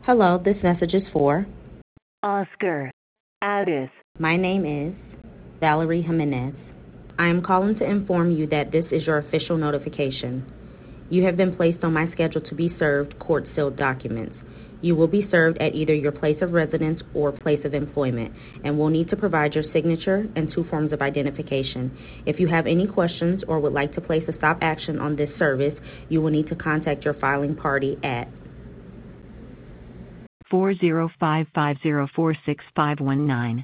Hello, this message is for. Oscar, Addis. My name is Valerie Jimenez. I am calling to inform you that this is your official notification. You have been placed on my schedule to be served court sealed documents. You will be served at either your place of residence or place of employment and will need to provide your signature and two forms of identification. If you have any questions or would like to place a stop action on this service, you will need to contact your filing party at 40550465519.